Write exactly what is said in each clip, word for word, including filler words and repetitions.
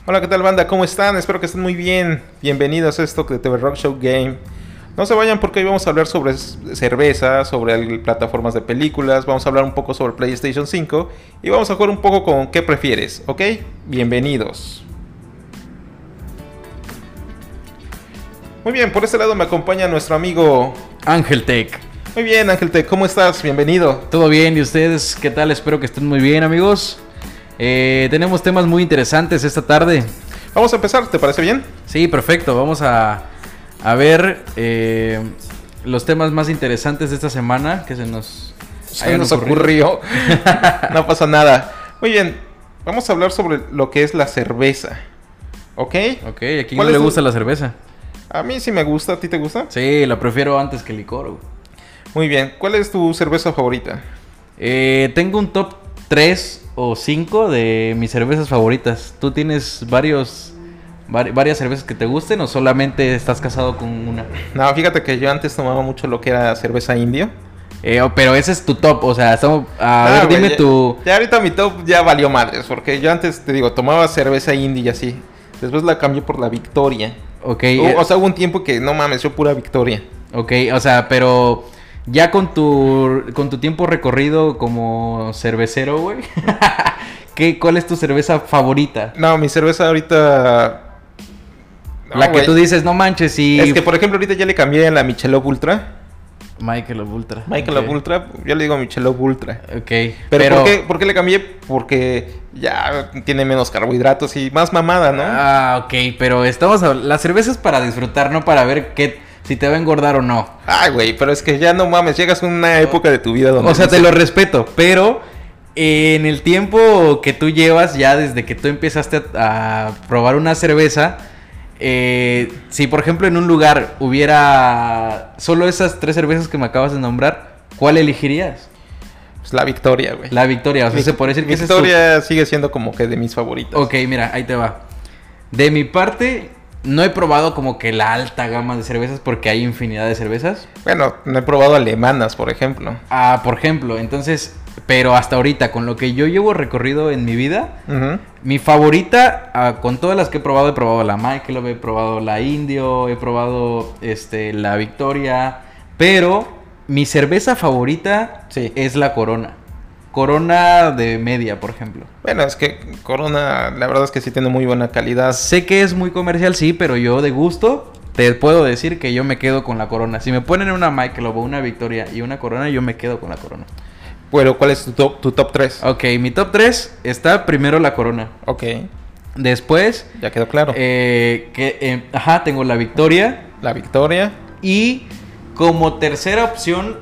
Hola, ¿qué tal, banda? ¿Cómo están? Espero que estén muy bien. Bienvenidos a esto de T V Rock Show Game. No se vayan porque hoy vamos a hablar sobre cerveza, sobre el- plataformas de películas, vamos a hablar un poco sobre PlayStation cinco y vamos a jugar un poco con qué prefieres, ¿ok? Bienvenidos. Muy bien, por este lado me acompaña nuestro amigo Ángel Tech. Muy bien, Ángel Tech, ¿cómo estás? Bienvenido. ¿Todo bien? ¿Y ustedes qué tal? Espero que estén muy bien, amigos. Eh, tenemos temas muy interesantes esta tarde. Vamos a empezar, ¿te parece bien? Sí, perfecto. Vamos a, a ver eh, los temas más interesantes de esta semana que se nos, Se nos ocurrió. No pasa nada. Muy bien, vamos a hablar sobre lo que es la cerveza, ¿ok? Ok, ¿a quién no ¿Cuál le es tu- gusta la cerveza? A mí sí me gusta, ¿a ti te gusta? Sí, la prefiero antes que el licor. güey. Muy bien, ¿cuál es tu cerveza favorita? Eh, tengo un top tres o cinco de mis cervezas favoritas. ¿Tú tienes varios, vari- varias cervezas que te gusten o solamente estás casado con una? No, fíjate que yo antes tomaba mucho lo que era cerveza indio. Eh, oh, pero ese es tu top, o sea, estamos... A Ah, ver, güey, dime ya, tu... ya ahorita mi top ya valió madres, porque yo antes, te digo, tomaba cerveza indie y así. Después la cambié por la Victoria. Ok, O, eh, o sea, hubo un tiempo que, no mames, yo pura Victoria. ok, o sea, pero... Ya con tu, con tu tiempo recorrido como cervecero, güey. ¿Qué, ¿Cuál es tu cerveza favorita? No, mi cerveza ahorita... No, La que güey. tú dices, no manches, y... Es que, por ejemplo, ahorita ya le cambié a la Michelob Ultra. Michelob Ultra. Michelob ok. Ultra, yo le digo Michelob Ultra. Ok, Pero, pero... ¿por, qué, ¿por qué le cambié? Porque ya tiene menos carbohidratos y más mamada, ¿no? Ah, ok, pero estamos... hab- La cerveza es para disfrutar, no para ver qué... Si te va a engordar o no. Ay, güey, pero es que ya no mames, llegas a una época de tu vida donde... O sea, te dices, lo respeto, pero en el tiempo que tú llevas, ya desde que tú empezaste a, a probar una cerveza, eh, si por ejemplo en un lugar hubiera solo esas tres cervezas que me acabas de nombrar, ¿cuál elegirías? Pues la Victoria, güey. La Victoria, o sea, Vic- se puede decir que esa es tu- Victoria sigue siendo como que de mis favoritas. Ok, mira, ahí te va. De mi parte, no he probado como que la alta gama de cervezas porque hay infinidad de cervezas. Bueno, no he probado alemanas, por ejemplo. Ah, por ejemplo, entonces, pero hasta ahorita, con lo que yo llevo recorrido en mi vida, Ujú. mi favorita, ah, con todas las que he probado, he probado la Michelob, he probado la Indio, he probado este, la Victoria, pero mi cerveza favorita Sí. es la Corona. Corona de media, por ejemplo. Bueno, es que Corona, la verdad es que sí tiene muy buena calidad. Sé que es muy comercial, sí, pero yo de gusto te puedo decir que yo me quedo con la Corona. Si me ponen una Michelob o una Victoria y una Corona, yo me quedo con la Corona. Pero, ¿cuál es tu top, tu top tres? Ok, mi top tres está primero la Corona. Ok, Después, ya quedó claro. eh, que, eh, ajá, tengo la Victoria. La Victoria. Y como tercera opción,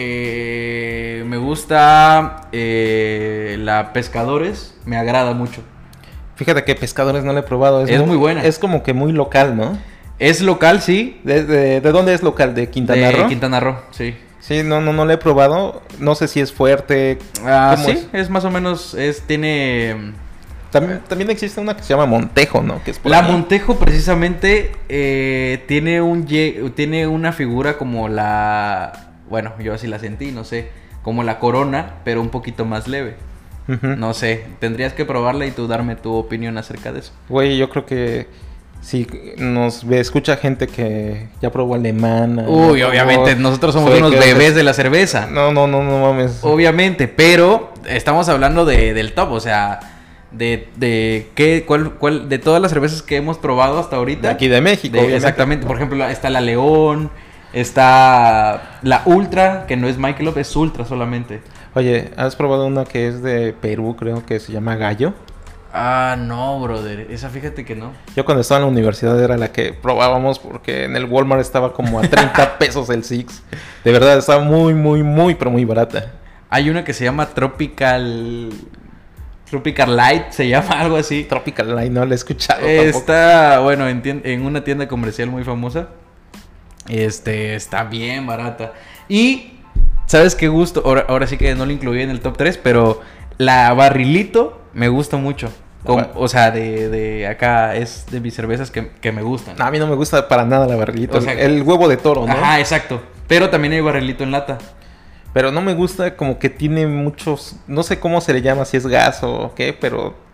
eh, me gusta eh, la Pescadores. Me agrada mucho. Fíjate que Pescadores no la he probado. Es muy buena. Es como que muy local, ¿no? Es local, sí. ¿De, de, de dónde es local? ¿De Quintana De Roo? Quintana Roo, sí. Sí, no, no, no la he probado. No sé si es fuerte. Ah, ¿Cómo sí, es? es? más o menos, es, tiene... También, también existe una que se llama Montejo, ¿no? Que es por La ahí. Montejo precisamente eh, tiene un ye- tiene una figura como la... Bueno, yo así la sentí, no sé. Como la Corona, pero un poquito más leve. Ujú. No sé, tendrías que probarla y tú darme tu opinión acerca de eso. Güey, yo creo que si nos ve, escucha gente que ya probó alemana. Uy, ya probó obviamente, nosotros somos unos sueca, bebés de la cerveza. No, no, no, no mames. Obviamente, pero estamos hablando de, del top, o sea, de, de qué, cuál, cuál, de todas las cervezas que hemos probado hasta ahorita. De aquí de México, De- obviamente. exactamente, por ejemplo, está la León, está la Ultra, que no es Michelob, es Ultra solamente. Oye, ¿has probado una que es de Perú, creo que se llama Gallo? Ah, no, brother, esa fíjate que no. Yo cuando estaba en la universidad era la que probábamos porque en el Walmart estaba como a treinta pesos el Six. De verdad, estaba muy, muy, muy, pero muy barata. Hay una que se llama Tropical... Tropical Light, se llama algo así. Tropical Line, no la he escuchado tampoco. Está, bueno, en, tien- en una tienda comercial muy famosa. Este, está bien barata. Y, ¿sabes qué gusto? Ahora, ahora sí que no la incluí en el top tres, pero la Barrilito me gusta mucho. Con- Ba- o sea, de, de acá es de mis cervezas que, que me gustan. No, a mí no me gusta para nada la barrilita. O sea, el huevo de toro, ¿no? Ajá, exacto. Pero también hay Barrilito en lata. Pero no me gusta como que tiene muchos... No sé cómo se le llama, si es gas o qué, pero...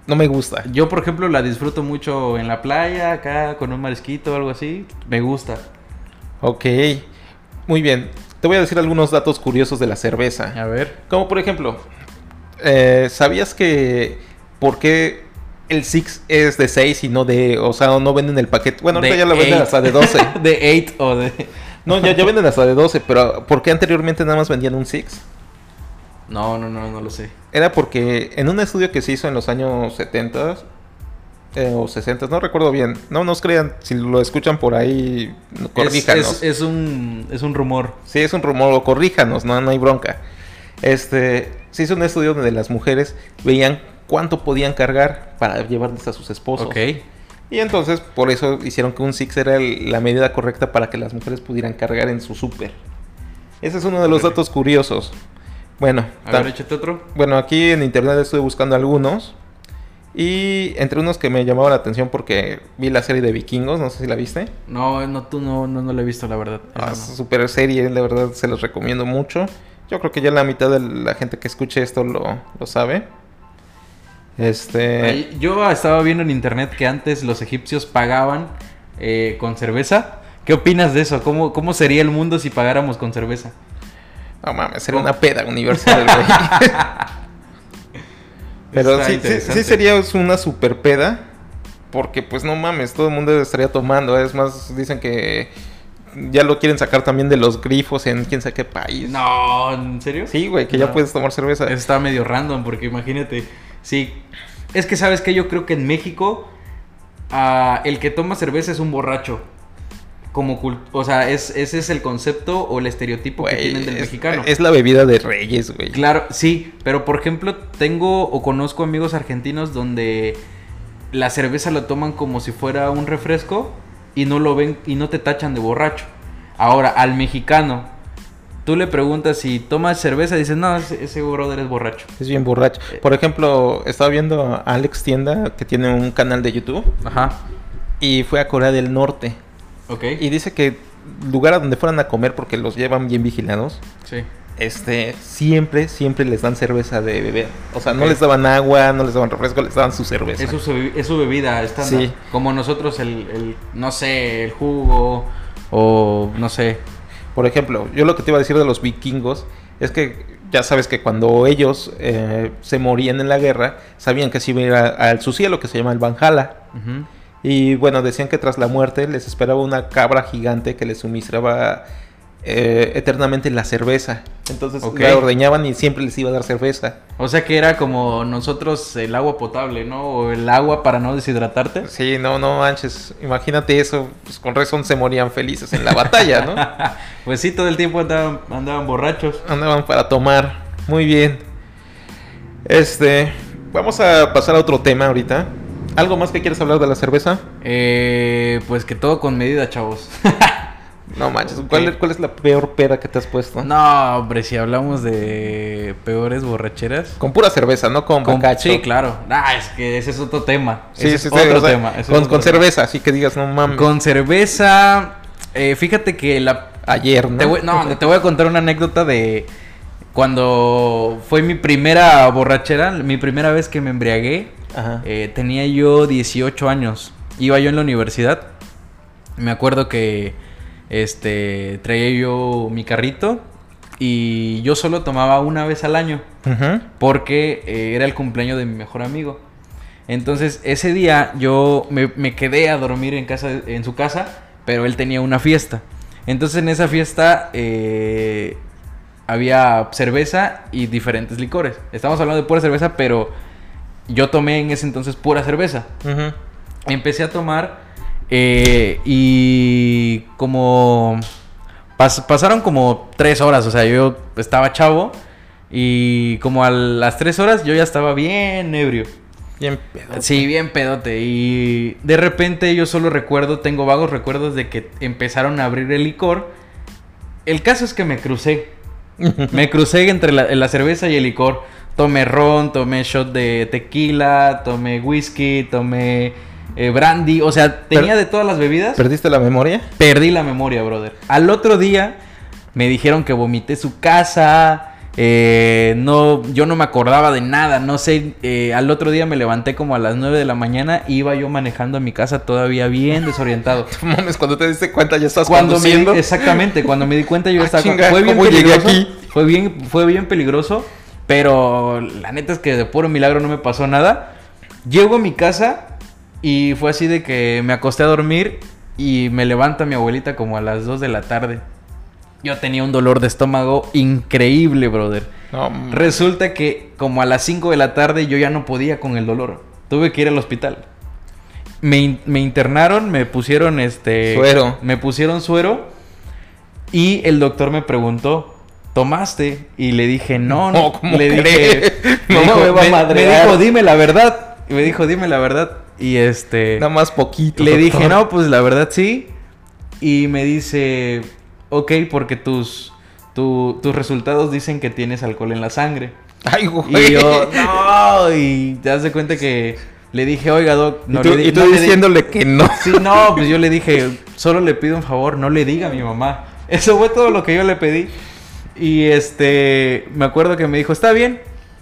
no me gusta. Yo, por ejemplo, la disfruto mucho en la playa, acá, con un marisquito o algo así. Me gusta. Ok, muy bien. Te voy a decir algunos datos curiosos de la cerveza. A ver. Como por ejemplo, eh, ¿sabías que por qué el Six es de seis y no de... O sea, no venden el paquete? Bueno, ahorita De ya lo venden eight. hasta de doce. De eight o de... No, ya, ya venden hasta de doce, pero ¿por qué anteriormente nada más vendían un Six? No, no, no, no lo sé. Era porque en un estudio que se hizo en los años setenta eh, o sesenta, no recuerdo bien. No nos crean, si lo escuchan por ahí, corríjanos. Es, es, es un, es un rumor. Sí, es un rumor, o corríjanos, no, no hay bronca. Este, se hizo un estudio donde las mujeres veían cuánto podían cargar para llevarles a sus esposos. Ok. Y entonces, por eso hicieron que un Six era el- la medida correcta para que las mujeres pudieran cargar en su súper. Ese es uno de los Ok. datos curiosos. Bueno, A tam- ver, échate otro. bueno, aquí en internet estuve buscando algunos. Y entre unos que me llamaban la atención porque vi la serie de Vikingos, no sé si la viste. No, no, tú no, no, no lo he visto, la verdad. Ah, Esa es no. super serie, la verdad se los recomiendo mucho. Yo creo que ya la mitad de la gente que escuche esto lo, lo sabe. Este... Ahí- yo estaba viendo en internet que antes los egipcios pagaban eh, con cerveza. ¿Qué opinas de eso? ¿Cómo, ¿Cómo sería el mundo si pagáramos con cerveza? No mames, sería una peda universal, güey. Pero Está sí, sí, interesante. sí sería una super peda. Porque pues no mames, todo el mundo estaría tomando. Es más, dicen que ya lo quieren sacar también de los grifos en quién sabe qué país. No, ¿en serio? Sí, güey, que No. ya puedes tomar cerveza. Eso está medio random porque imagínate, sí, es que sabes que yo creo que en México ah, el que toma cerveza es un borracho. Como cult- o sea, es, ese es el concepto o el estereotipo que Güey, tienen del es, mexicano. es la bebida de reyes, güey. Claro, sí, pero por ejemplo, tengo o conozco amigos argentinos donde la cerveza la toman como si fuera un refresco y no lo ven y no te tachan de borracho. Ahora, al mexicano, tú le preguntas si tomas cerveza y dices, no, ese, ese brother es borracho. Es bien borracho. Por ejemplo, estaba viendo a Alex Tienda, que tiene un canal de YouTube, Ajá, y fue a Corea del Norte. ok. Y dice que lugar a donde fueran a comer, porque los llevan bien vigilados, Sí. este, siempre, siempre les dan cerveza de beber. O sea, no Ok. les daban agua, no les daban refresco, les daban su cerveza. Es su, bebi- es su bebida estándar. Sí. Como nosotros el, el, no sé, el jugo o no sé. Por ejemplo, yo lo que te iba a decir de los vikingos es que ya sabes que cuando ellos eh, se morían en la guerra, sabían que se iba a ir a- al su cielo, que se llama el Valhalla. Ujú. Y bueno, decían que tras la muerte les esperaba una cabra gigante que les suministraba eh, eternamente la cerveza. Entonces Ok. la ordeñaban y siempre les iba a dar cerveza. O sea que era como nosotros el agua potable, ¿no? O el agua para no deshidratarte. Sí, no, no manches. Imagínate eso. Pues con razón se morían felices en la batalla, ¿no? Pues sí, todo el tiempo andaban, andaban borrachos. Andaban para tomar. Muy bien. Este, vamos a pasar a otro tema ahorita. ¿Algo más que quieres hablar de la cerveza? Eh, pues que todo con medida, chavos. No manches. ¿Cuál, Ok. cuál es la peor peda que te has puesto? No, hombre, si hablamos de peores borracheras. Con pura cerveza, no con, Con- bacacho. sí, claro. Ah, es que ese es otro tema. Sí, Ese sí, es sí, otro o sea, tema. ese es con, otro con tema. cerveza, así que digas, no mames. Con cerveza. eh, fíjate que la. Ayer, ¿no? Te voy, no, te voy a contar una anécdota de cuando fue mi primera borrachera, mi primera vez que me embriagué. Ajá. Eh, tenía yo dieciocho años. Iba yo en la universidad. Me acuerdo que este traía yo mi carrito y yo solo tomaba una vez al año Ujú. porque eh, era el cumpleaños de mi mejor amigo. Entonces ese día yo me, me quedé a dormir en casa, en su casa, pero él tenía una fiesta. Entonces en esa fiesta eh, había cerveza y diferentes licores. Estamos hablando de pura cerveza, pero yo tomé en ese entonces pura cerveza. Ujú. Empecé a tomar eh, y como pas- pasaron como tres horas, o sea, yo estaba chavo y como a las tres horas yo ya estaba bien ebrio. Bien pedo. Sí, bien pedote. Y de repente yo solo recuerdo, tengo vagos recuerdos de que empezaron a abrir el licor. El caso es que me crucé. Me crucé entre la, la cerveza y el licor. Tomé ron, tomé shot de tequila, tomé whisky, tomé eh, brandy. O sea, tenía Per- de todas las bebidas. ¿Perdiste la memoria? Perdí la memoria, brother. Al otro día me dijeron que vomité su casa, Eh, no, yo no me acordaba de nada, no sé, eh, al otro día me levanté como a las nueve de la mañana, iba yo manejando a mi casa todavía bien desorientado. Mames, cuando te diste cuenta ya estás cuando conduciendo. Me, exactamente, cuando me di cuenta yo ah, estaba... Chinga, fue bien ¿cómo llegué peligroso, aquí? Fue bien, fue bien peligroso, pero la neta es que de puro milagro no me pasó nada. Llego a mi casa y fue así de que me acosté a dormir y me levanta mi abuelita como a las dos de la tarde. Yo tenía un dolor de estómago increíble, brother. No, Resulta que como a las cinco de la tarde yo ya no podía con el dolor. Tuve que ir al hospital. Me, in- me internaron, me pusieron este... Suero. Me pusieron suero. Y el doctor me preguntó, ¿tomaste? Y le dije, no, no. No, ¿cómo le crees? dije, No me, dijo, me va a me- me madrear. dijo, dime la verdad. Y me dijo, dime la verdad. Y este... Nada más poquito. Le doctor. dije, no, pues la verdad sí. Y me dice, ok, porque tus, tu- tus resultados dicen que tienes alcohol en la sangre. Ay, güey. Y yo, no, y te das de cuenta que le dije, oiga, doc, no y tú, le di- y tú no le di- diciéndole que no. Sí, no, pues yo le dije, solo le pido un favor, no le diga a mi mamá. Eso fue todo lo que yo le pedí. Y este, me acuerdo que me dijo, está bien.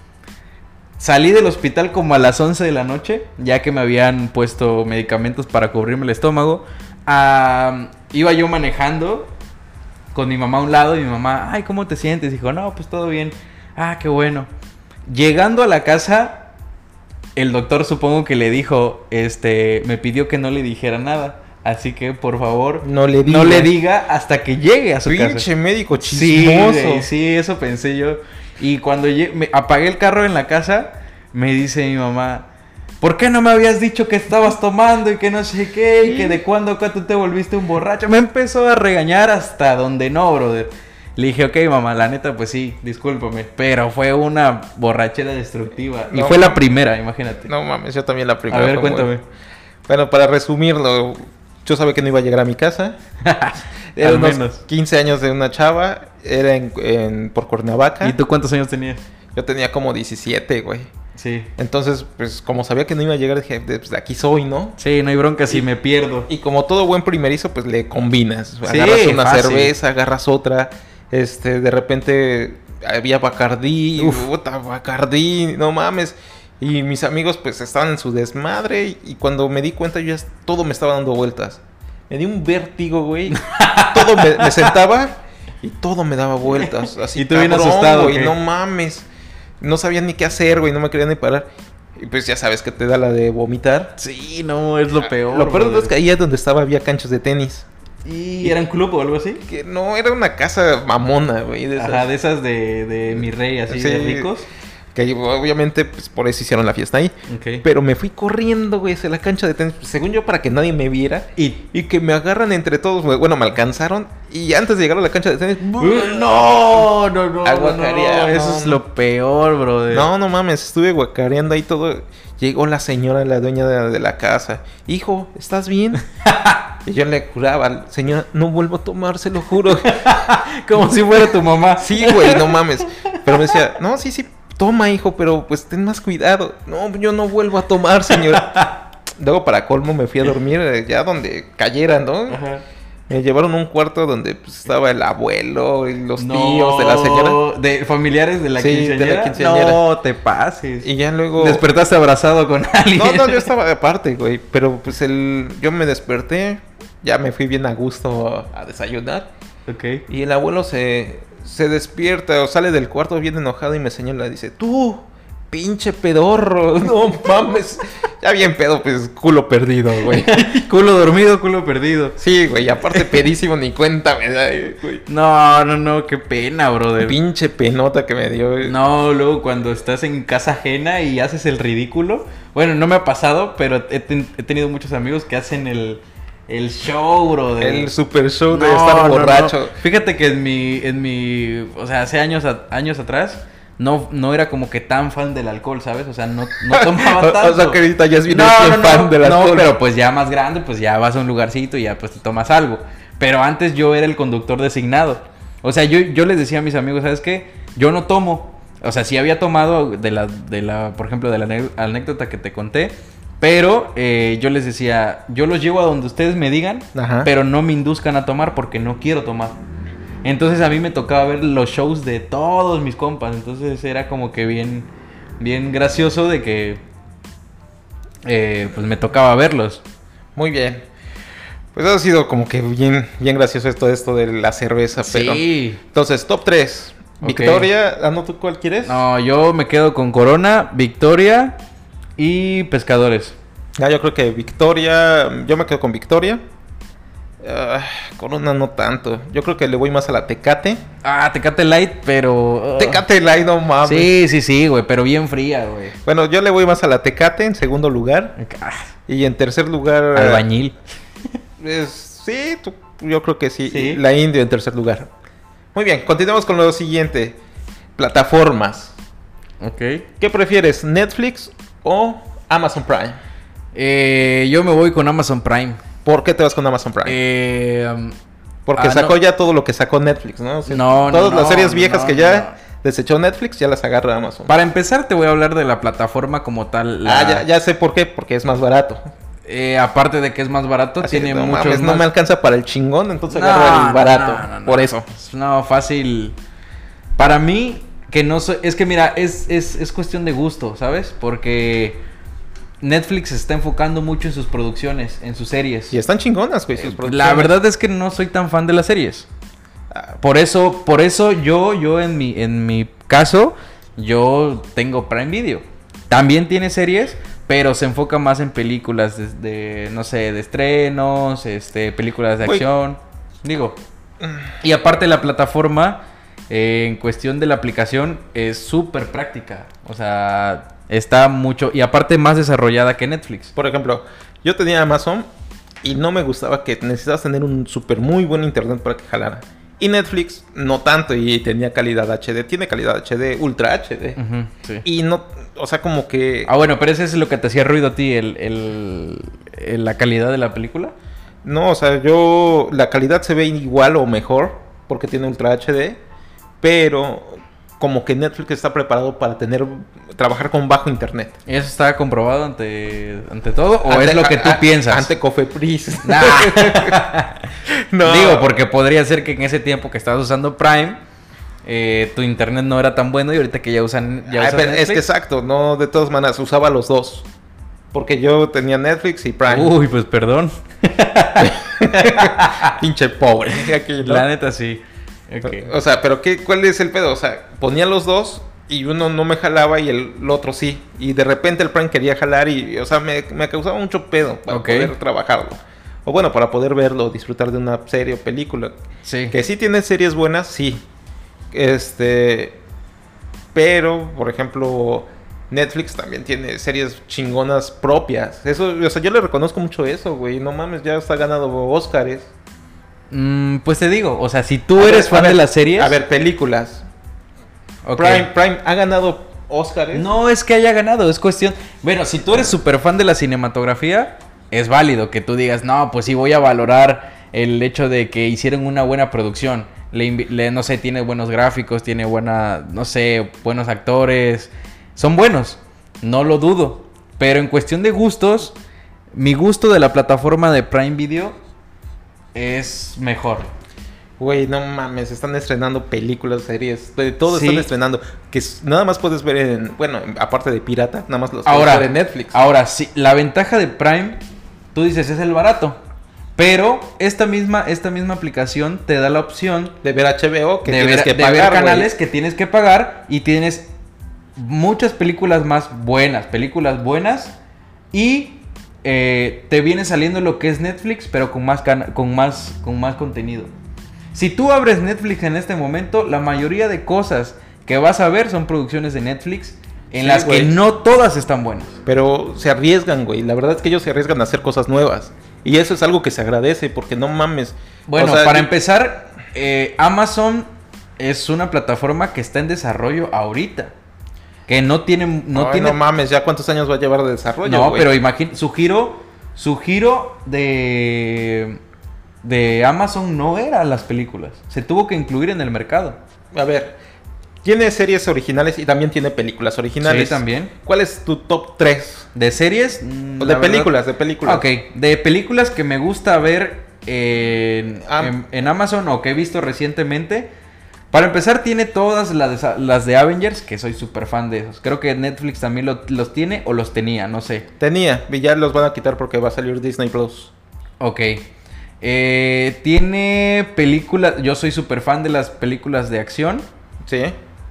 Salí del hospital como a las once de la noche, ya que me habían puesto medicamentos para cubrirme el estómago. Ah, iba yo manejando con mi mamá a un lado y mi mamá, ay, ¿cómo te sientes? Dijo, no, pues todo bien. Ah, qué bueno. Llegando a la casa, el doctor supongo que le dijo, este, me pidió que no le dijera nada. Así que, por favor, No le diga. no le diga hasta que llegue a su Pinche casa. médico Sí, chismoso. güey, sí, eso pensé yo. Y cuando lle- me apagué el carro en la casa, me dice mi mamá, ¿por qué no me habías dicho que estabas tomando y que no sé qué? Y que de cuándo acá tú te volviste un borracho. Me empezó a regañar hasta donde no, brother. Le dije, ok, mamá, la neta, pues sí, discúlpame. Pero fue una borrachera destructiva. Y No, fue la mames. primera, imagínate. No mames, yo también la a primera. ver, fue muy- cuéntame. Bueno, para resumirlo, yo sabía que no iba a llegar a mi casa. Era Al unos menos. quince años de una chava. Era en, en- por Cuernavaca. ¿Y tú cuántos años tenías? Yo tenía como diecisiete, güey. Sí. Entonces, pues como sabía que no iba a llegar, dije, pues de aquí soy, ¿no? Sí, no hay bronca si me pierdo. Y como todo buen primerizo, pues le combinas. Sí, Agarras una fácil. cerveza, agarras otra. Este, de repente había Bacardí. Uf. Puta, Bacardí, no mames. Y mis amigos pues estaban en su desmadre. Y, y cuando me di cuenta, yo ya todo me estaba dando vueltas. Me di un vértigo, güey. Todo me, me sentaba y todo me daba vueltas. Así, Y tú bien cabrón, asustado, güey, ¿qué? no mames. No sabía ni qué hacer, güey. No me quería ni parar. Y pues ya sabes que te da la de vomitar. Sí, no, es lo peor. Lo peor brother. es que ahí donde estaba había canchas de tenis. ¿Y era un club o algo así? Que no, era una casa mamona, güey. De esas. Ajá, de esas de, de mi rey, así Sí. de ricos. Que obviamente, pues por eso hicieron la fiesta ahí. Ok. Pero me fui corriendo, güey, hacia la cancha de tenis. Según yo, para que nadie me viera. Y... Y que me agarran entre todos, güey. Bueno, me alcanzaron. Y antes de llegar a la cancha de tenis. No, no, no. Aguacareado, no, Eso no. es lo peor, brother. No, no mames, estuve guacareando ahí todo. Llegó la señora, la dueña de, de la casa. Hijo, ¿estás bien? Y yo le juraba, señora, no vuelvo a tomar, se lo juro. Como si fuera tu mamá. Sí, güey, no mames. Pero me decía, no, sí, sí, toma, hijo, pero pues ten más cuidado. No, yo no vuelvo a tomar, señora. Luego, para colmo, me fui a dormir eh, ya donde cayeran, ¿no? Ajá. Me llevaron a un cuarto donde pues, estaba el abuelo y los No, tíos de la señora. ¿De familiares de la, Sí, de la quinceañera? quinceañera. No, te pases. Y ya luego... Despertaste abrazado con alguien. No, no, yo estaba aparte, güey. Pero pues el... yo me desperté, ya me fui bien a gusto a, a desayunar. Ok. Y el abuelo se, se despierta o sale del cuarto bien enojado y me señala, dice, tú, pinche pedorro, no mames. Ya bien pedo, pues culo perdido, güey. Culo dormido, culo perdido. Sí, güey, aparte pedísimo ni cuenta me da, güey. No, no, no, qué pena, brother. Pinche penota que me dio, güey. No, luego cuando estás en casa ajena y haces el ridículo. Bueno, no me ha pasado, pero he, ten- he tenido muchos amigos que hacen el, el show, brother. El super show de No, estar no, borracho. no. Fíjate que en mi, en mi, o sea, hace años, a- años atrás, no, no era como que tan fan del alcohol, ¿sabes? O sea, no, no tomaba tanto. O sea, que ahorita ya es bien No, bien no, no, fan del alcohol. no, pero pues ya más grande, pues ya vas a un lugarcito y ya pues te tomas algo. Pero antes yo era el conductor designado. O sea, yo, yo les decía a mis amigos, ¿sabes qué? Yo no tomo. O sea, sí había tomado de la, de la, por ejemplo, de la ane- anécdota que te conté. Pero eh, yo les decía, yo los llevo a donde ustedes me digan, Ajá. pero no me induzcan a tomar porque no quiero tomar. Entonces a mí me tocaba ver los shows de todos mis compas. Entonces era como que bien, bien gracioso de que eh, pues me tocaba verlos. Muy bien. Pues ha sido como que bien, bien gracioso esto, esto de la cerveza, pero... Sí. Entonces, top tres. Victoria, okay. ¿No tú cuál quieres? No, yo me quedo con Corona, Victoria y Pescadores. Ah, yo creo que Victoria, yo me quedo con Victoria. Uh, Corona no tanto. Yo creo que le voy más a la Tecate. Ah, Tecate Light, pero... Uh. Tecate Light, no mames. Sí, sí, sí, güey, pero bien fría, güey. Bueno, yo le voy más a la Tecate en segundo lugar. Ah. Y en tercer lugar... Albañil. Es, sí, tú, yo creo que sí. sí. La Indio en tercer lugar. Muy bien, continuamos con lo siguiente. Plataformas. Ok. ¿Qué prefieres, Netflix o Amazon Prime? Eh, yo me voy con Amazon Prime. ¿Por qué te vas con Amazon Prime? Eh, um, Porque ah, sacó no. ya todo lo que sacó Netflix, ¿no? O sea, no, todas no, las series viejas no, que ya no. desechó Netflix, ya las agarra Amazon. Para empezar, te voy a hablar de la plataforma como tal. La... Ah, ya, ya sé por qué, porque es más barato. Eh, aparte de que es más barato, Así tiene no, muchos mames, más... no me alcanza para el chingón, entonces no, agarro el barato. No, no, no, por no. eso. No, fácil. Para mí, que no soy... Es que mira, es, es, es cuestión de gusto, ¿sabes? Porque Netflix se está enfocando mucho en sus producciones, en sus series. Y están chingonas, güey, sus producciones. La verdad es que no soy tan fan de las series. Por eso, por eso yo, yo en mi, en mi caso, yo tengo Prime Video. También tiene series, pero se enfoca más en películas de, de no sé, de estrenos, este, películas de acción. Uy. Digo. Y aparte la plataforma, eh, en cuestión de la aplicación, es súper práctica. O sea, está mucho... Y aparte más desarrollada que Netflix. Por ejemplo, yo tenía Amazon y no me gustaba que necesitabas tener un súper muy buen internet para que jalara. Y Netflix no tanto, y tenía calidad H D, tiene calidad H D, Ultra H D. Uh-huh, sí. Y no, o sea, como que... Ah, bueno, pero ese es lo que te hacía ruido a ti, el, el, el, la calidad de la película. No, o sea, yo... La calidad se ve igual o mejor, porque tiene Ultra H D, pero como que Netflix está preparado para tener... Trabajar con bajo internet. ¿Eso está comprobado ante, ante todo? ¿O ante, es lo que tú a, piensas? Ante Cofepris. Nah. No. Digo, porque podría ser que en ese tiempo que estabas usando Prime, eh, tu internet no era tan bueno y ahorita que ya usan, ya Ay, usas pero Netflix. es que exacto, no, de todas maneras, usaba los dos. Porque yo tenía Netflix y Prime. Uy, pues perdón. Pinche pobre. Aquí, ¿no? La neta sí. Okay. O sea, pero qué, ¿cuál es el pedo? O sea, ponía los dos y uno no me jalaba y el, el otro sí. Y de repente el Prime quería jalar y, o sea, me, me causaba mucho pedo para okay. poder trabajarlo. O bueno, para poder verlo, disfrutar de una serie o película. Sí. Que sí tiene series buenas, sí. Este... Pero, por ejemplo, Netflix también tiene series chingonas propias. Eso, o sea, yo le reconozco mucho eso, güey. No mames, ya está ganado Óscares. Mm, pues te digo, o sea, si tú A eres ver, fan ver, de las series... A ver, películas. Okay. Prime, Prime ha ganado Óscares. No es que haya ganado, es cuestión... Bueno, si tú eres súper fan de la cinematografía, es válido que tú digas, no, pues sí voy a valorar el hecho de que hicieron una buena producción. Le, le, no sé, tiene buenos gráficos, tiene buena, no sé, buenos actores. Son buenos, no lo dudo. Pero en cuestión de gustos, mi gusto de la plataforma de Prime Video es mejor. Güey, no mames, están estrenando películas, series, de todo sí. están estrenando. Que nada más puedes ver en, bueno, aparte de pirata, nada más los puedes ahora, ver en Netflix. Ahora, sí, la ventaja de Prime, tú dices, es el barato. Pero esta misma, esta misma aplicación te da la opción de ver H B O, que de tienes ver, que de pagar, ver canales güey. que tienes que pagar y tienes muchas películas más buenas, películas buenas y eh, te viene saliendo lo que es Netflix, pero con más, can- con más, con más contenido. Si tú abres Netflix en este momento, la mayoría de cosas que vas a ver son producciones de Netflix en Sí, las güey. que no todas están buenas. Pero se arriesgan, güey. La verdad es que ellos se arriesgan a hacer cosas nuevas. Y eso es algo que se agradece, porque no mames. Bueno, o sea, para yo... empezar, eh, Amazon es una plataforma que está en desarrollo ahorita. Que no tiene... No, Ay, tiene... no mames, ¿ya cuántos años va a llevar de desarrollo, No, güey? pero imagínate, su giro, su giro de, de Amazon no era las películas. Se tuvo que incluir en el mercado. A ver, tiene series originales y también tiene películas originales. Sí, también. ¿Cuál es tu top tres? ¿De series? Mm, O de la películas, verdad... de películas. Ok, de películas que me gusta ver en, Ah. en, en Amazon o que he visto recientemente. Para empezar, tiene todas las de, las de Avengers, que soy súper fan de esos. Creo que Netflix también lo- los tiene o los tenía, no sé. Tenía, y ya los van a quitar porque va a salir Disney Plus. Ok. Eh, tiene películas. Yo soy súper fan de las películas de acción. Sí.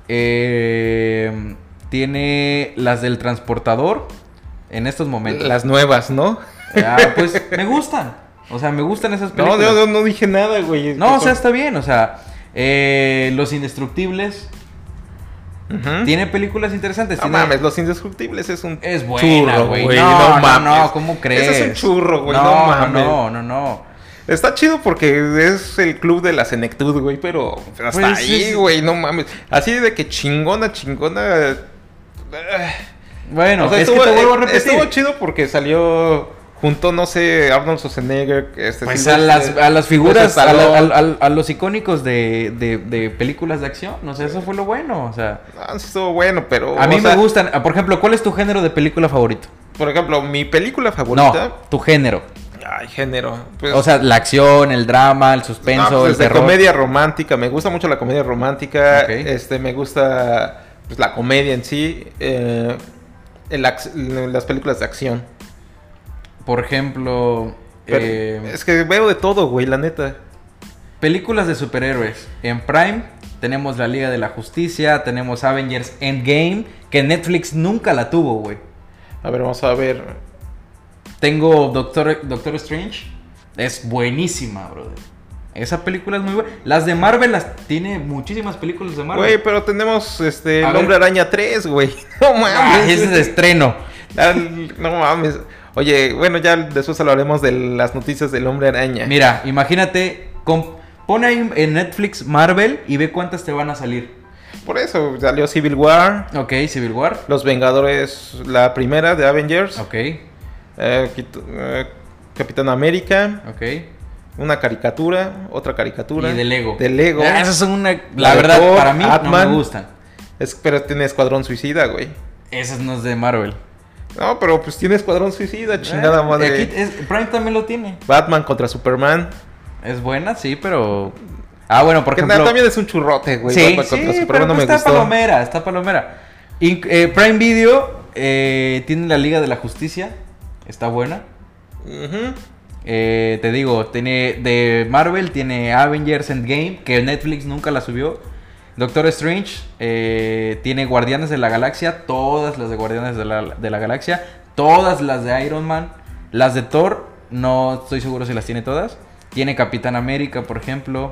Eh, tiene las del transportador. En estos momentos. Las nuevas, ¿no? Ah, pues me gustan. O sea, me gustan esas No, películas. no, no, no dije nada, güey. No, o Que sea, son- está bien. O sea, eh, Los Indestructibles. Ujú. Tiene películas interesantes. No tiene- mames, Los Indestructibles es un Es buena, churro, güey. güey. No, no, mames. no, ¿cómo crees? Ese es un churro, güey. No, No, no, mames. no, no, no. Está chido porque es el club de la senectud, güey, pero hasta Pues, ahí, es- güey, no mames. Así de que chingona, chingona. eh, Bueno, o sea, es estuvo, que te vuelvo a eh, repetir. estuvo chido porque salió junto, no sé, Arnold Schwarzenegger. Este, Pues Sylvester- a las, a las figuras, Sylvester a, la- Stallone. al- al- a los icónicos de, de, de películas de acción. No sé, eso fue lo bueno. O sea, Ah, sí estuvo bueno, pero. a mí o me sea, gustan. Por ejemplo, ¿cuál es tu género de película favorito? Por ejemplo, mi película favorita. No, tu género. Ay, género. Pues, O sea, la acción, el drama, el suspenso, no, pues, el desde terror. comedia romántica. Me gusta mucho la comedia romántica. Ok. Este, me gusta pues, la comedia en sí. eh, el ac- las películas de acción. Por ejemplo, Pero eh, es que veo de todo, güey, la neta. películas de superhéroes. En Prime tenemos la Liga de la Justicia, tenemos Avengers Endgame, que Netflix nunca la tuvo, güey. A ver, vamos a ver. Tengo Doctor, Doctor Strange. Es buenísima, brother. Esa película es muy buena. Las de Marvel, las tiene muchísimas películas de Marvel. Güey, pero tenemos este A El ver. Hombre Araña tres, güey. No Ah, mames. ese es de estreno. Al- No mames. Oye, bueno, ya después hablaremos de las noticias del Hombre Araña. Mira, imagínate, con- pon ahí en Netflix Marvel y ve cuántas te van a salir. Por eso salió Civil War, Ok, Civil War. Los Vengadores, la primera de Avengers, Ok, eh, Quit- eh, Capitán América, ok. una caricatura, otra caricatura. Y de Lego. De Lego. Ah, esas son una... La, La de verdad, Thor, para mí no Ant-Man. me gustan. Es, pero tiene Escuadrón Suicida, güey. Esas no es de Marvel. No, pero pues tiene Escuadrón Suicida, chingada Eh, madre. aquí es- Prime también lo tiene. Batman contra Superman. Es buena, sí, pero... Ah, bueno, por que ejemplo... na- también es un churrote, güey. Sí, Batman sí, contra pero Superman no pues me está gustó. palomera, está palomera. Y, eh, Prime Video eh, tiene la Liga de la Justicia. Está buena. Ujú. Eh, te digo, tiene de Marvel, tiene Avengers Endgame, que Netflix nunca la subió. Doctor Strange, eh, tiene Guardianes de la Galaxia, todas las de Guardianes de la, de la Galaxia, todas las de Iron Man, las de Thor, no estoy seguro si las tiene todas. Tiene Capitán América, por ejemplo,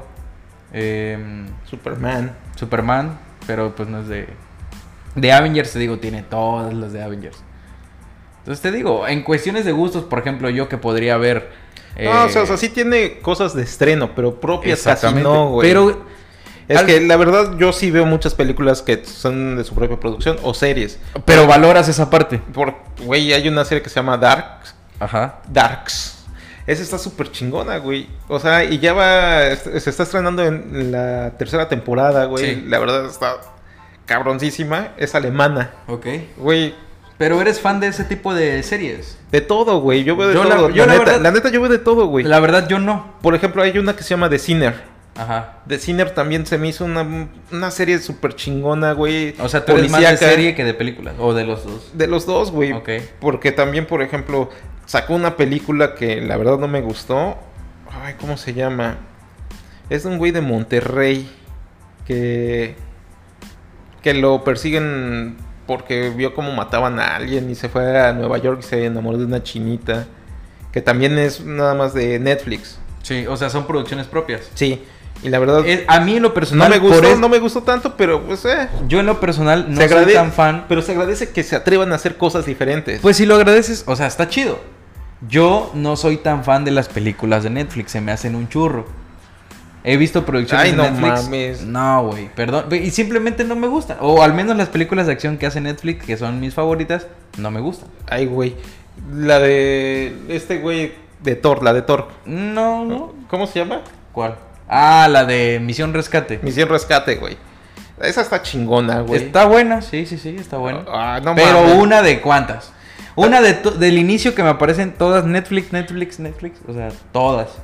eh, Superman. Superman, pero pues no es de... De Avengers, te digo, tiene todas las de Avengers. Entonces te digo, en cuestiones de gustos, por ejemplo, yo que podría ver... No, o sea, eh, o sea, sí tiene cosas de estreno, pero propias casi exactamente, no, güey. pero es al- que la verdad yo sí veo muchas películas que son de su propia producción o series. pero valoras esa parte. Por, güey, hay una serie que se llama Dark, Ajá. Darks. Esa está súper chingona, güey. O sea, y ya va, est- se está estrenando en la tercera temporada, güey. Sí. La verdad está cabroncísima. Es alemana, Ok. güey. Pero eres fan de ese tipo de series. De todo, güey. Yo veo de Yo la- todo. yo la, la neta, verdad- la neta, yo veo de todo, güey. La verdad, yo no. Por ejemplo, hay una que se llama The Sinner. Ajá. The Sinner también se me hizo una, una serie súper chingona, güey. O sea, tú eres más de Policíaca. serie que de películas. O de los dos. De los dos, güey. Ok. Porque también, por ejemplo, sacó una película que la verdad no me gustó. Ay, ¿cómo se llama? Es de un güey de Monterrey que que lo persiguen porque vio cómo mataban a alguien y se fue a Nueva York y se enamoró de una chinita. Que también es nada más de Netflix. Sí, o sea, son producciones propias. Sí. Y la verdad, Es- a mí en lo no personal... me por gustó, es- no me gustó tanto, pero pues eh. Yo en lo personal no se soy agrade- tan fan. Pero se agradece que se atrevan a hacer cosas diferentes. Pues si lo agradeces, o sea, está chido. Yo no soy tan fan de las películas de Netflix, se me hacen un churro. He visto producciones Ay, de no Netflix. mames. No, güey, perdón. Y simplemente no me gustan. O al menos las películas de acción que hace Netflix, que son mis favoritas, no me gustan. Ay, güey. La de este güey de Thor, la de Thor. No, no. ¿Cómo se llama? ¿Cuál? Ah, la de Misión Rescate. Misión Rescate, güey. Esa está chingona, güey. Está buena, sí, sí, sí, está buena. Ah, no Pero mames. una de cuántas. Una de to- del inicio que me aparecen todas Netflix, Netflix, Netflix. O sea, todas.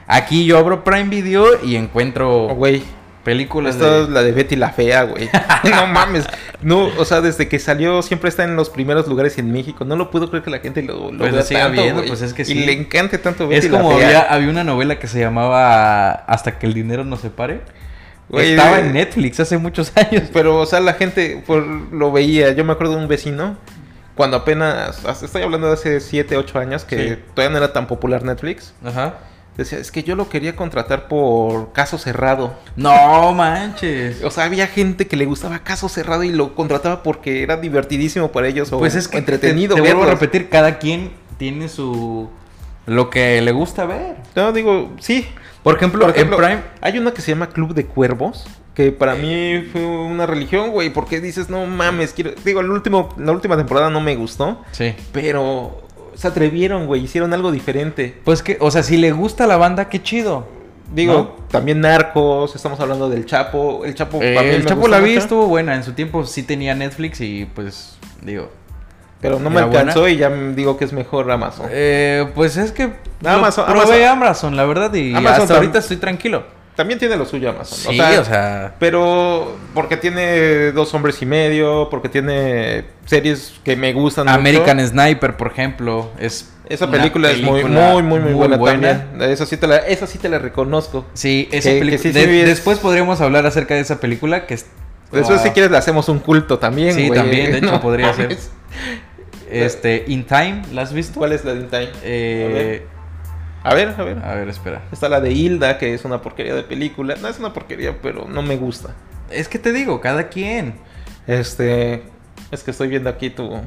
Aquí yo abro Prime Video y encuentro Oh, güey, películas esta de... es la de Betty la Fea, güey. No mames. No, o sea, desde que salió siempre está en los primeros lugares en México. No lo puedo creer que la gente lo, lo Pues lo vea siga tanto, viendo, güey. pues es que Y sí. le encanta tanto Betty Es la como Fea. había, había una novela que se llamaba Hasta que el dinero nos separe. Güey, Estaba eh, en Netflix hace muchos años. Pero, o sea, la gente por, lo veía. Yo me acuerdo de un vecino, cuando apenas, estoy hablando de hace siete, ocho años, que Sí. todavía no era tan popular Netflix. Ajá. Decía, es que yo lo quería contratar por Caso Cerrado. No manches. O sea, había gente que le gustaba Caso Cerrado y lo contrataba porque era divertidísimo para ellos o Pues es que entretenido te, te vuelvo a verlos. repetir, cada quien tiene su... lo que le gusta ver. No, digo, sí. Por ejemplo, Por ejemplo, en Prime... hay una que se llama Club de Cuervos, que para mí fue una religión, güey, porque dices, no mames, quiero... Digo, el último, la última temporada no me gustó, Sí. pero se atrevieron, güey, hicieron algo diferente. Pues que, o sea, si le gusta la banda, qué chido. Digo, ¿No? también Narcos, estamos hablando del Chapo. El Chapo, Eh, a mí el me Chapo gustó la vi, mucho, estuvo buena. En su tiempo sí tenía Netflix y pues, digo... pero no me ¿era alcanzó buena? y ya me digo que es mejor Amazon. Eh, pues es que Amazon- lo probé Amazon- Amazon, la verdad, y Amazon hasta tam- ahorita estoy tranquilo. También tiene lo suyo Amazon. Sí, o sea... Pero porque tiene Dos Hombres y Medio, porque tiene series que me gustan American mucho. Sniper, por ejemplo, es... Esa una película es muy, película muy, muy, muy, buena, también. Esa sí te la, esa sí te la reconozco. Sí, esa Que- película... que sí, de- sí es- Después podríamos hablar acerca de esa película que es... Después, ah, si quieres, le hacemos un culto también, Sí, güey. también, de hecho, No podría ser. mames. Este, In Time, ¿la has visto? ¿Cuál es la de In Time? Eh, A ver, a ver. a ver, espera. Está la de Hilda, que es una porquería de película. No es una porquería, pero no me gusta. Es que te digo, cada quien. Este... Es que estoy viendo aquí tu...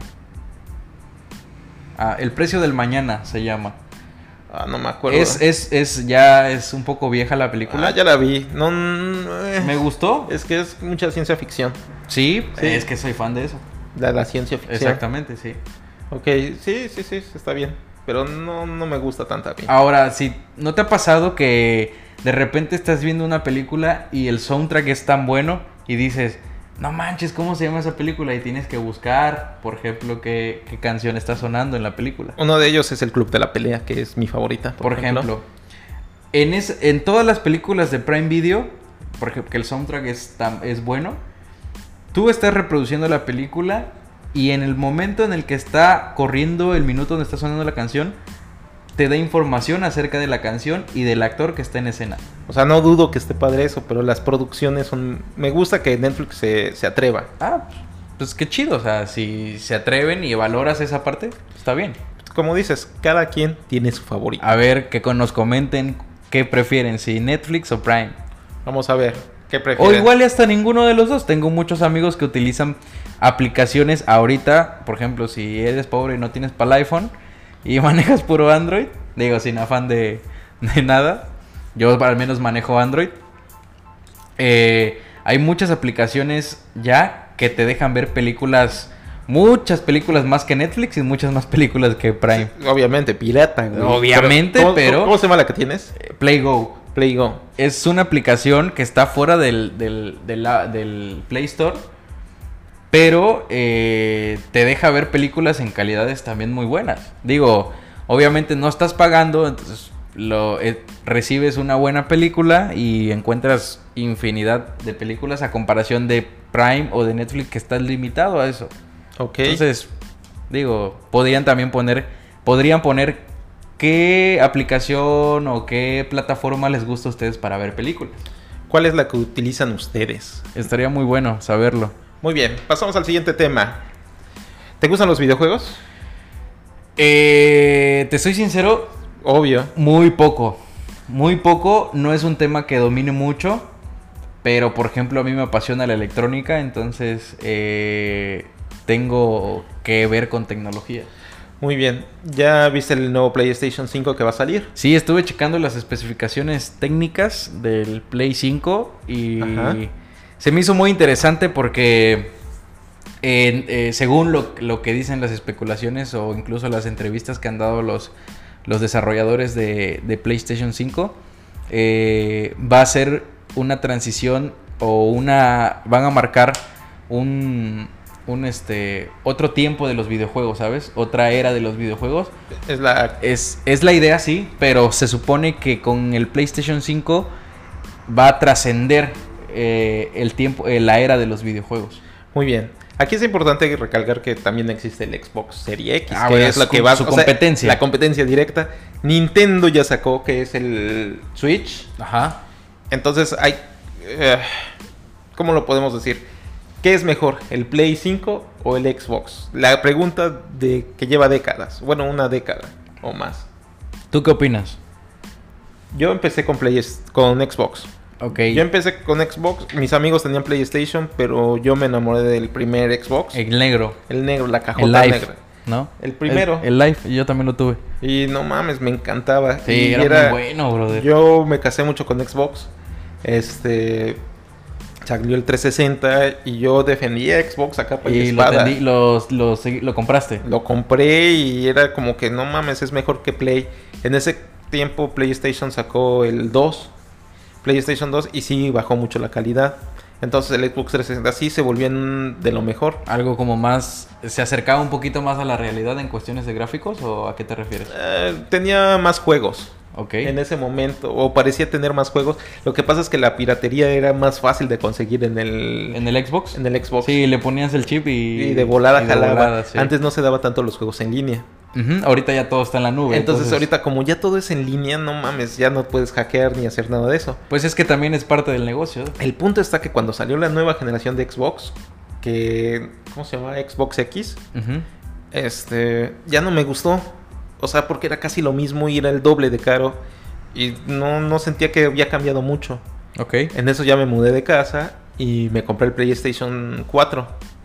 Ah, El precio del mañana se llama. Ah, no me acuerdo. Es, es, es, ya es un poco vieja la película. Ah, ya la vi. No, no, eh. Me gustó. Es que es mucha ciencia ficción. Sí, Sí. es que soy fan de eso. La, la ciencia ficción. Exactamente, sí. Ok, sí, sí, sí, está bien. Pero no, no me gusta tanto a mí. Ahora, si no te ha pasado que de repente estás viendo una película y el soundtrack es tan bueno y dices, no manches, ¿cómo se llama esa película? Y tienes que buscar, por ejemplo, qué, qué canción está sonando en la película. Uno de ellos es el Club de la Pelea, que es mi favorita. Por, ejemplo, en, es, en todas las películas de Prime Video, por ejemplo, que el soundtrack es, tan, es bueno, tú estás reproduciendo la película y en el momento en el que está corriendo el minuto donde está sonando la canción, te da información acerca de la canción y del actor que está en escena. O sea, no dudo que esté padre eso, pero las producciones son... Me gusta que Netflix se, se atreva. Ah, pues qué chido, o sea, si se atreven y valoras esa parte, está bien. Como dices, cada quien tiene su favorito. A ver, que con- nos comenten qué prefieren, si Netflix o Prime. Vamos a ver, ¿qué O prefieres? igual y hasta ninguno de los dos. Tengo muchos amigos que utilizan aplicaciones ahorita. Por ejemplo, si eres pobre y no tienes para el iPhone y manejas puro Android, digo, sin afán de, de nada, yo al menos manejo Android. Eh, hay muchas aplicaciones ya que te dejan ver películas, muchas películas más que Netflix y muchas más películas que Prime. Obviamente, pirata, güey. Obviamente, ¿cómo- pero- ¿Cómo se llama la que tienes? Eh, Play Go. Play Go. Es una aplicación que está fuera del, del, del, la- del Play Store, pero eh, te deja ver películas en calidades también muy buenas. Digo, obviamente no estás pagando, entonces lo, eh, recibes una buena película y encuentras infinidad de películas a comparación de Prime o de Netflix que estás limitado a eso. Ok. Entonces, digo, podrían también poner, podrían poner qué aplicación o qué plataforma les gusta a ustedes para ver películas. ¿Cuál es la que utilizan ustedes? Estaría muy bueno saberlo. Muy bien, pasamos al siguiente tema. ¿Te gustan los videojuegos? Eh, te soy sincero, Obvio. muy poco. Muy poco, no es un tema que domine mucho, pero por ejemplo a mí me apasiona la electrónica, entonces eh, tengo que ver con tecnología. Muy bien. ¿Ya viste el nuevo PlayStation cinco que va a salir? Sí, estuve checando las especificaciones técnicas del Play cinco y Ajá. se me hizo muy interesante porque eh, eh, según lo, lo que dicen las especulaciones o incluso las entrevistas que han dado los, los desarrolladores de, de PlayStation cinco, eh, va a ser una transición o una... van a marcar un, un este otro tiempo de los videojuegos, ¿sabes? Otra era de los videojuegos. Es la... Es, es la idea, sí, pero se supone que con el PlayStation cinco va a trascender eh, el tiempo, eh, la era de los videojuegos. Muy bien. Aquí es importante recalcar que también existe el Xbox Series X, Ah, que bueno, es la su- que va... su o sea, competencia. la competencia directa. Nintendo ya sacó que es el Switch. Ajá. Entonces hay... eh, ¿cómo lo podemos decir? ¿Qué es mejor, el Play cinco o el Xbox? La pregunta de que lleva décadas. Bueno, una década o más. ¿Tú qué opinas? Yo empecé con, Play, con Xbox. Ok. Yo empecé con Xbox. Mis amigos tenían PlayStation, pero yo me enamoré del primer Xbox. El negro. El negro, la El cajota Live, negra. ¿no? El primero. El, el Live, yo también lo tuve. Y no mames, me encantaba. Sí, Y era, muy bueno, brother. Yo me casé mucho con Xbox. Este... Salió el trescientos sesenta y yo defendía Xbox acá para Y lo, espada. tendí- los- los segui- lo compraste. Lo compré y era como que no mames, es mejor que Play. En ese tiempo PlayStation sacó el dos, PlayStation dos, y sí bajó mucho la calidad. Entonces el Xbox trescientos sesenta sí se volvió en- de lo mejor. Algo como más... ¿Se acercaba un poquito más a la realidad en cuestiones de gráficos o a qué te refieres? Eh, tenía más juegos Ok. en ese momento, o parecía tener más juegos. Lo que pasa es que la piratería era más fácil de conseguir en el, ¿En el Xbox? en el Xbox. Sí, le ponías el chip y... Y de volada y de jalaba. volada, sí. Antes no se daba tanto los juegos en línea. Ujú, ahorita ya todo está en la nube. Entonces, ahorita como ya todo es en línea, no mames, ya no puedes hackear ni hacer nada de eso. Pues es que también es parte del negocio. El punto está que cuando salió la nueva generación de Xbox, que ¿cómo se llama? Xbox X, Ujú. este, ya no me gustó. O sea, porque era casi lo mismo y era el doble de caro y no, no sentía que había cambiado mucho. Ok. En eso ya me mudé de casa y me compré el PlayStation cuatro.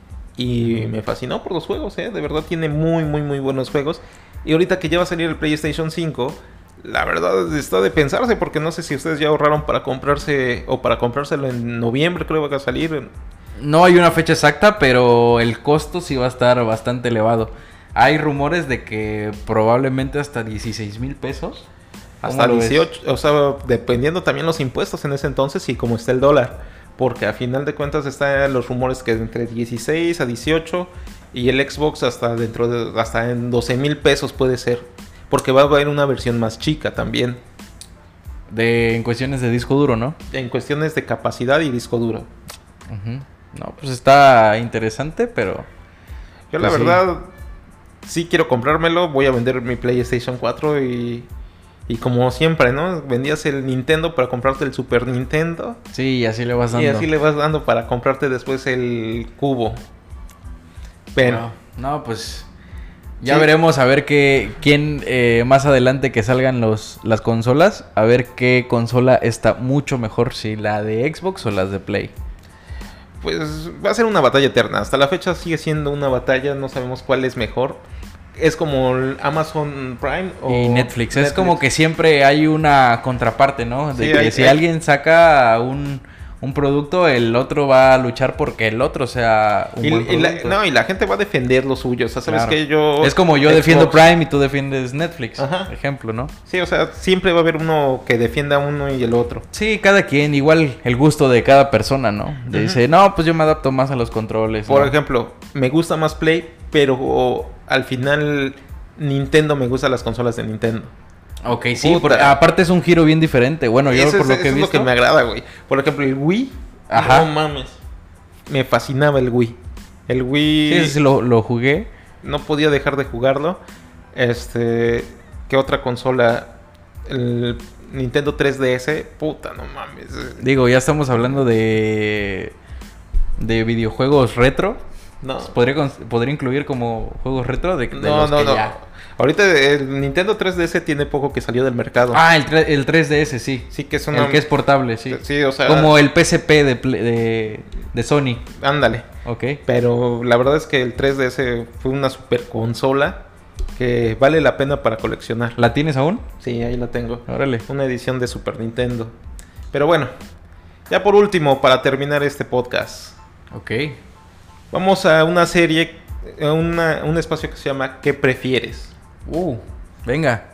Y me fascinó por los juegos, ¿eh? De verdad tiene muy, muy, muy buenos juegos. Y ahorita que ya va a salir el PlayStation cinco, la verdad está de pensarse, porque no sé si ustedes ya ahorraron para comprarse, o para comprárselo en noviembre, creo que va a salir. No hay una fecha exacta, pero el costo sí va a estar bastante elevado. Hay rumores de que probablemente hasta dieciséis mil pesos. ¿Cómo Hasta lo ves? dieciocho, o sea, dependiendo también los impuestos en ese entonces y cómo está el dólar. Porque a final de cuentas están los rumores que entre dieciséis a dieciocho y el Xbox hasta dentro de, hasta en doce mil pesos puede ser. Porque va a haber una versión más chica también. De, en cuestiones de disco duro, ¿no? En cuestiones de capacidad y disco duro. Ujú. No, pues está interesante, pero... Yo la Pues sí. verdad sí quiero comprármelo. Voy a vender mi PlayStation cuatro y... Y como siempre, ¿no? Vendías el Nintendo para comprarte el Super Nintendo. Sí, y así le vas dando. Y así le vas dando para comprarte después el cubo. Pero... No, no, pues... Ya Sí. veremos a ver qué, quién eh, más adelante que salgan los, las consolas, a ver qué consola está mucho mejor, si la de Xbox o las de Play. Pues va a ser una batalla eterna. Hasta la fecha sigue siendo una batalla. No sabemos cuál es mejor. Es como el Amazon Prime o Y Netflix. Es como que siempre hay una contraparte, ¿no? De Sí, que hay- si hay- alguien saca un, un producto, el otro va a luchar porque el otro sea un Y, buen y la, producto. no, y la gente va a defender lo suyo. O sea, ¿sabes Claro. qué? Yo... Es como yo Xbox- defiendo Prime y tú defiendes Netflix, Ajá. ejemplo, ¿no? Sí, o sea, siempre va a haber uno que defienda a uno y el otro. Sí, cada quien, igual el gusto de cada persona, ¿no? De Dice, no, pues yo me adapto más a los controles. Por ¿no? ejemplo, me gusta más Play, pero al final Nintendo me gusta las consolas de Nintendo. Ok, sí, Puta. por- aparte es un giro bien diferente. Bueno, yo Eso por es, lo que he eso es visto... lo que me agrada, güey. Por ejemplo, el Wii. Ajá. No mames. Me fascinaba el Wii. El Wii... Sí, ese sí lo, lo jugué. No podía dejar de jugarlo. Este... ¿Qué otra consola? El Nintendo tres D S. Puta, no mames. Digo, ya estamos hablando de... De videojuegos retro. No. ¿Podría, cons- podría incluir como juegos retro de, de No, los no, que no. ya- Ahorita el Nintendo tres D S tiene poco que salió del mercado. Ah, el, tre- el tres D S, sí. Sí, que es una... El que es portable, sí. Sí, o sea... Como el P S P de, Play- de, de Sony. Ándale. Ok. Pero la verdad es que el tres D S fue una super consola que vale la pena para coleccionar. ¿La tienes aún? Sí, ahí la tengo. Órale. Una edición de Super Nintendo. Pero bueno, ya por último, para terminar este podcast, Ok. vamos a una serie, a una- un espacio que se llama ¿Qué prefieres? Uh, venga.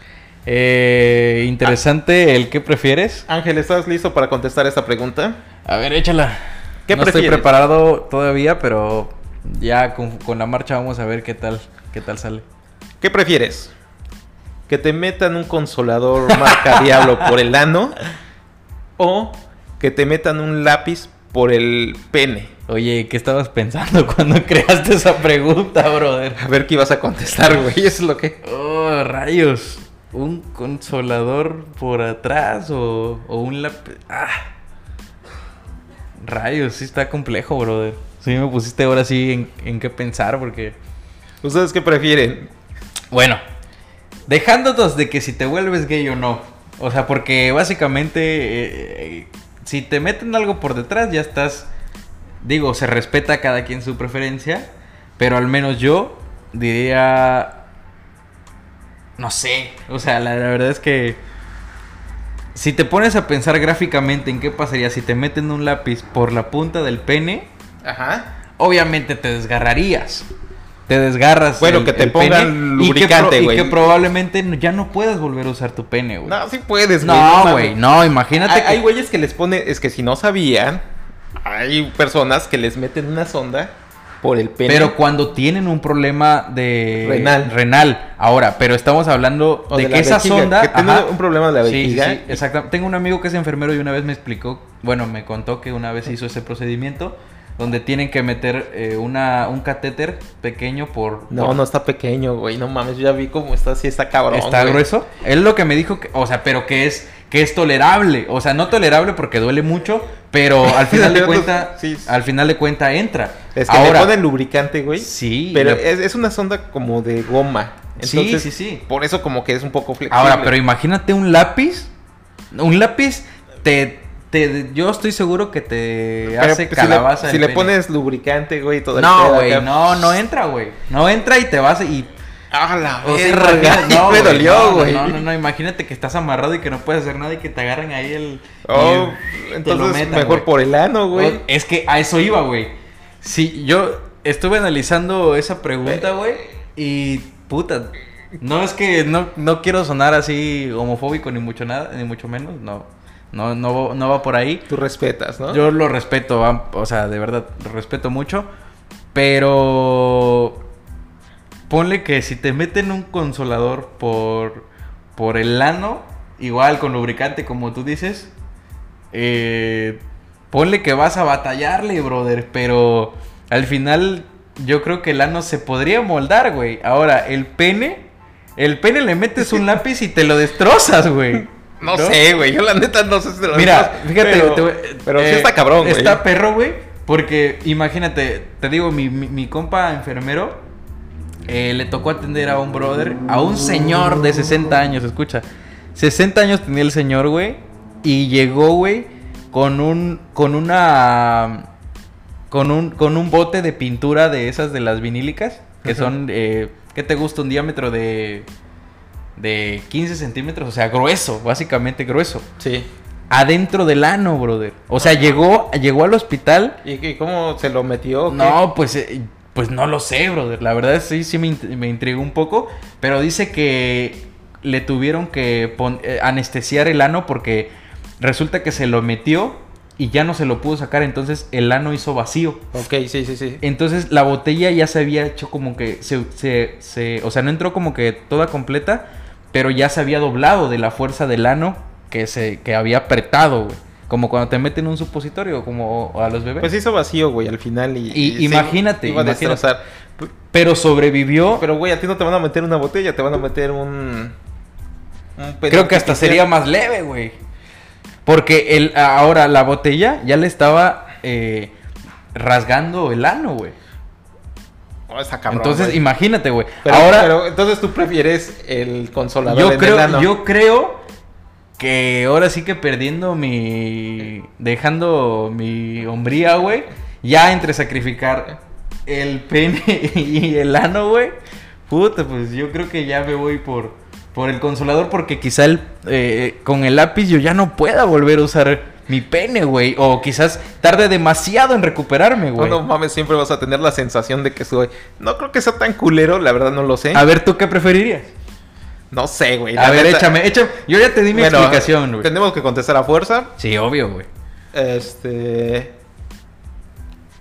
Eh, interesante el que prefieres. Ángel, ¿estás listo para contestar esta pregunta? A ver, échala. ¿Qué no prefieres? estoy preparado todavía, pero Ya con, con la marcha vamos a ver qué tal, qué tal sale. ¿Qué prefieres? ¿Que te metan un consolador marca Diablo por el ano? ¿O que te metan un lápiz por el pene? Oye, ¿qué estabas pensando cuando creaste esa pregunta, brother? A ver qué ibas a contestar, güey. Eso es lo que... Oh, rayos. ¿Un consolador por atrás o, o un lápiz? Ah. Rayos, sí está complejo, brother. Sí me pusiste ahora sí en, en qué pensar porque... ¿Ustedes qué prefieren? Bueno, dejándonos de que si te vuelves gay o no. O sea, porque básicamente eh, eh, si te meten algo por detrás ya estás... Digo, se respeta a cada quien su preferencia, pero al menos yo diría... No sé, o sea, la, la verdad es que... Si te pones a pensar gráficamente en qué pasaría si te meten un lápiz por la punta del pene... Ajá. Obviamente te desgarrarías. Te desgarras. Bueno, el, que te el pongan pene, lubricante, y que, güey. y que probablemente ya no puedas volver a usar tu pene, güey. No, sí puedes, güey. No, güey, no, imagínate. Hay, que... hay güeyes que les pone... Es que si no sabían, hay personas que les meten una sonda por el pene. Pero cuando tienen un problema de... Renal. Renal. Ahora, pero estamos hablando O de, de que la esa vejiga, sonda... que tiene un problema de la vejiga. Sí, sí, sí, exacto. Tengo un amigo que es enfermero y una vez me explicó... Bueno, me contó que una vez hizo ese procedimiento... Donde tienen que meter eh, una, un catéter pequeño por... No, por... no está pequeño, güey. No mames, yo ya vi cómo está. Sí está cabrón, ¿Está güey. grueso? Él lo que me dijo, que, o sea, pero que es que es tolerable. O sea, no tolerable porque duele mucho, pero al final de cuenta, sí, sí. al final de cuenta entra. Es que Ahora, le ponen lubricante, güey. Sí. Pero le... es, es una sonda como de goma. Entonces, sí, sí, sí. Por eso como que es un poco flexible. Ahora, pero imagínate un lápiz. Un lápiz te... Te, yo estoy seguro que te Pero, hace pues, calabaza. Si le, si el le pene. pones lubricante, güey, todo el No, pedo güey, acá. no, no entra, güey. No entra y te vas y... ¡Ah, la O sea, verga! imagínate- no, me güey, dolió, güey. No, no, no, no, imagínate que estás amarrado y que no puedes hacer nada y que te agarran ahí el... Oh, y te lo entonces metan, mejor güey. por el ano, güey. O- Es que a eso iba, güey. Sí, yo estuve analizando esa pregunta, güey, y puta, no es que no, no quiero sonar así homofóbico ni mucho nada, ni mucho menos, no. No, no, no va por ahí. Tú respetas, ¿no? Yo lo respeto, va- o sea, de verdad, lo respeto mucho. Pero ponle que si te meten un consolador por, por el ano, igual con lubricante, como tú dices, eh, ponle que vas a batallarle, brother. Pero al final yo creo que el ano se podría moldar, güey. Ahora, el pene, el pene le metes un lápiz y te lo destrozas, güey. No, ¿no? sé, güey. Yo la neta no sé si te lo Mira, digo, fíjate, pero, te, pero eh, sí está cabrón, güey. Está perro, güey. Porque imagínate, te digo, mi, mi, mi compa enfermero eh, le tocó atender a un brother, a un señor de sesenta años, escucha. sesenta años tenía el señor, güey. Y llegó, güey, con un. con una. Con un, con un bote de pintura de esas de las vinílicas. Que uh-huh. son. Eh, ¿Qué te gusta? Un diámetro de. De quince centímetros, o sea, grueso, básicamente grueso. Sí. Adentro del ano, brother. O sea, llegó, llegó al hospital. ¿Y cómo se lo metió? No, pues, eh, pues no lo sé, brother. La verdad sí, sí me, me intrigó un poco. Pero dice que le tuvieron que pon, eh, anestesiar el ano porque resulta que se lo metió y ya no se lo pudo sacar. Entonces el ano hizo vacío. Ok, sí, sí, sí. Entonces la botella ya se había hecho como que se, se, se, o sea, no entró como que toda completa, pero ya se había doblado de la fuerza del ano que se que había apretado, güey. Como cuando te meten un supositorio, como a los bebés. Pues hizo vacío, güey, al final y... y, y imagínate, iba a imagínate. destrozar. Pero sobrevivió. Pero, güey, a ti no te van a meter una botella, te van a meter un... un Creo que hasta sería más leve, güey. Porque el, ahora la botella ya le estaba eh, rasgando el ano, güey. Oh, está cabrón, entonces, güey. Imagínate, güey. Pero, ahora, pero entonces tú prefieres el consolador yo en creo, el ano. yo creo que ahora sí que perdiendo mi... Dejando mi hombría, güey. Ya entre sacrificar el pene y el ano, güey. Puta, pues yo creo que ya me voy por, por el consolador. Porque quizá el, eh, con el lápiz yo ya no pueda volver a usar mi pene, güey. O quizás tarde demasiado en recuperarme, güey. No, no mames, siempre vas a tener la sensación de que soy... No creo que sea tan culero, la verdad no lo sé. A ver, ¿tú qué preferirías? No sé, güey. A ver, neta... échame, échame. Yo ya te di mi bueno, explicación, güey. Tenemos que contestar a fuerza. Sí, obvio, güey. Este...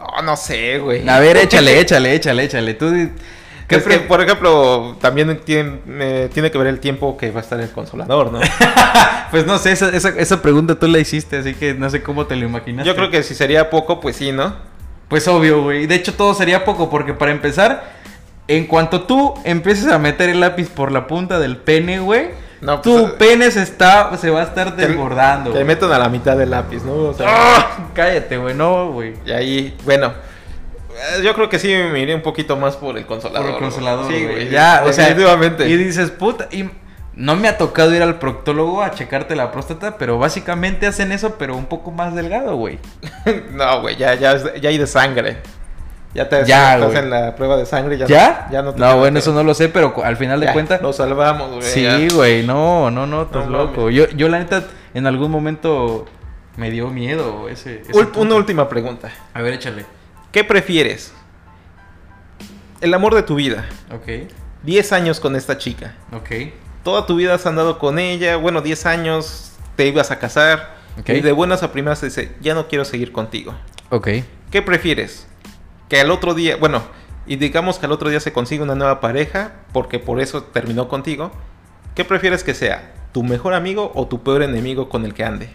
Oh, no sé, güey. A ver, échale, échale, échale, échale. Tú... ¿Qué es pre... que, por ejemplo, también tiene, eh, tiene que ver el tiempo que va a estar el consolador, ¿no? Pues no sé, esa, esa, esa pregunta tú la hiciste, así que no sé cómo te lo imaginaste. Yo creo que si sería poco, pues sí, ¿no? Pues obvio, güey. De hecho, todo sería poco, porque para empezar, en cuanto tú empieces a meter el lápiz por la punta del pene, güey, no, pues, tu pene se, está, se va a estar desbordando. Te, te metan a la mitad del lápiz, ¿no? O sea, ¡oh! Cállate, güey, no, güey. Y ahí, bueno... Yo creo que sí me iré un poquito más por el consolador. Por el consolador, sí, güey. Ya, o sea, definitivamente. Y dices, puta, y no me ha tocado ir al proctólogo a checarte la próstata, pero básicamente hacen eso, pero un poco más delgado, güey. No, güey, ya, ya, ya hay de sangre. Ya te, ya, te hacen la prueba de sangre. Ya, ¿Ya? Ya no te No, bueno, eso no lo sé, pero al final de ya, cuentas... Lo salvamos, güey. Sí, güey, no, no, no, estás no, loco. Yo, yo, la neta, en algún momento me dio miedo ese... ese Ult- una última pregunta. A ver, échale. ¿Qué prefieres? El amor de tu vida. Ok. diez años con esta chica. Ok. Toda tu vida has andado con ella. Bueno, diez años te ibas a casar. Okay. Y de buenas a primeras te dice, ya no quiero seguir contigo. Ok. ¿Qué prefieres? Que al otro día, bueno, y digamos que al otro día se consigue una nueva pareja, porque por eso terminó contigo. ¿Qué prefieres que sea? ¿Tu mejor amigo o tu peor enemigo con el que ande?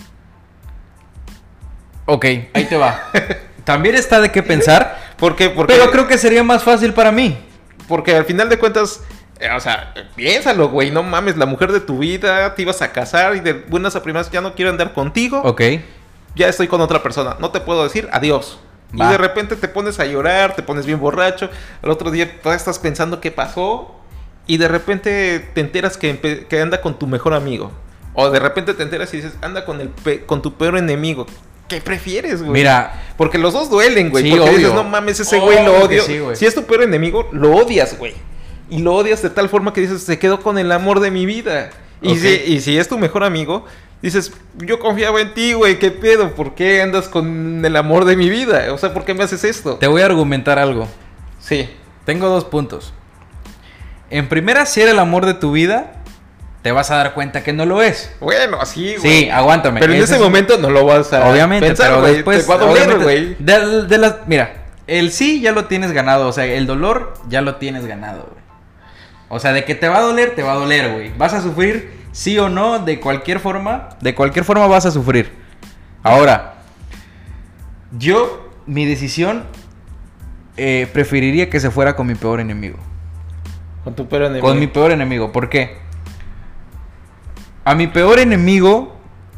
Ok, ahí te va. También está de qué pensar. ¿Por qué? Porque, pero creo que sería más fácil para mí. Porque al final de cuentas, eh, o sea, piénsalo, güey. No mames, la mujer de tu vida, te ibas a casar y de buenas a primeras ya no quiero andar contigo. Ok. Ya estoy con otra persona. No te puedo decir adiós. Va. Y de repente te pones a llorar, te pones bien borracho. Al otro día todavía estás pensando qué pasó. Y de repente te enteras que, que anda con tu mejor amigo. O de repente te enteras y dices, anda con, el pe con tu peor enemigo. ¿Qué prefieres, güey? Mira, porque los dos duelen, güey. Sí, porque obvio. dices, no mames, ese güey oh, lo odio. Sí, si es tu peor enemigo, lo odias, güey. Y lo odias de tal forma que dices, se quedó con el amor de mi vida. Y, okay. si, y si es tu mejor amigo, dices, yo confiaba en ti, güey. ¿Qué pedo? ¿Por qué andas con el amor de mi vida? O sea, ¿por qué me haces esto? Te voy a argumentar algo. Sí. Tengo dos puntos. En primera, si era el amor de tu vida, te vas a dar cuenta que no lo es. Bueno, así, güey. Sí, aguántame. Pero en ese, ese momento no lo vas a obviamente, pensar, pero güey. Después, te va a doler, güey. De, de las, mira, el sí ya lo tienes ganado. O sea, el dolor ya lo tienes ganado, güey. O sea, de que te va a doler, te va a doler, güey. Vas a sufrir, sí o no, de cualquier forma. De cualquier forma vas a sufrir. Ahora, yo, mi decisión, eh, preferiría que se fuera con mi peor enemigo. Con tu peor enemigo. Con mi peor enemigo. ¿Por qué? A mi peor enemigo,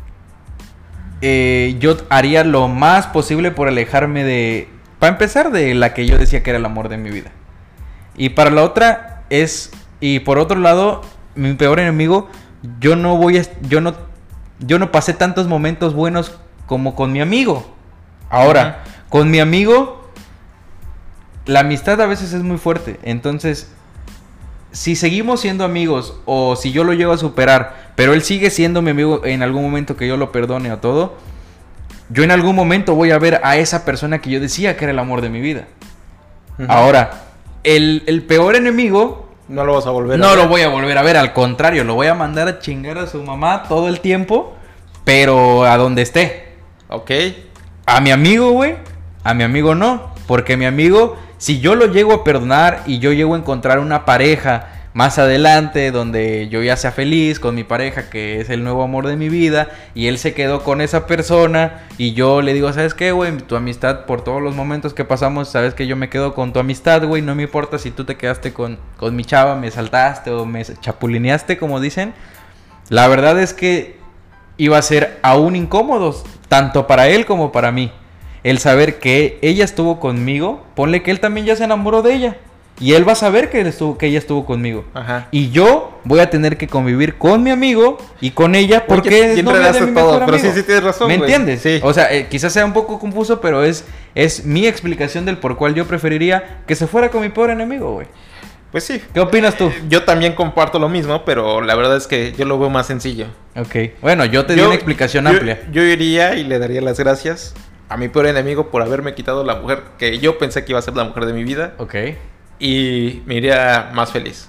eh, yo haría lo más posible por alejarme de... Para empezar, de la que yo decía que era el amor de mi vida. Y para la otra es... Y por otro lado, mi peor enemigo, yo no voy a... Yo no, yo no pasé tantos momentos buenos como con mi amigo. Ahora, uh-huh. con mi amigo, la amistad a veces es muy fuerte. Entonces... Si seguimos siendo amigos o si yo lo llego a superar, pero él sigue siendo mi amigo en algún momento que yo lo perdone o todo, yo en algún momento voy a ver a esa persona que yo decía que era el amor de mi vida. Uh-huh. Ahora, el, el peor enemigo... No lo vas a volver no a ver. No lo voy a volver a ver, al contrario, lo voy a mandar a chingar a su mamá todo el tiempo, pero a donde esté. Ok. A mi amigo, güey, a mi amigo no, porque mi amigo... Si yo lo llego a perdonar y yo llego a encontrar una pareja más adelante donde yo ya sea feliz con mi pareja que es el nuevo amor de mi vida y él se quedó con esa persona y yo le digo, ¿sabes qué, güey? Tu amistad por todos los momentos que pasamos, sabes que yo me quedo con tu amistad, güey, no me importa si tú te quedaste con, con mi chava, me saltaste o me chapulineaste, como dicen. La verdad es que iba a ser aún incómodo, tanto para él como para mí. El saber que ella estuvo conmigo, ponle que él también ya se enamoró de ella. Y él va a saber que, él estuvo, que ella estuvo conmigo. Ajá. Y yo voy a tener que convivir con mi amigo y con ella porque es novia de mi mejor amigo. Pero sí, sí tienes razón, ¿me güey? entiendes? Sí. O sea, eh, quizás sea un poco confuso, pero es, es mi explicación del por cual yo preferiría que se fuera con mi pobre enemigo, güey. Pues sí. ¿Qué opinas tú? Yo también comparto lo mismo, pero la verdad es que yo lo veo más sencillo. Ok. Bueno, yo te di yo, una explicación yo, amplia. Yo iría y le daría las gracias a mi peor enemigo por haberme quitado la mujer que yo pensé que iba a ser la mujer de mi vida. Ok. Y me iría más feliz.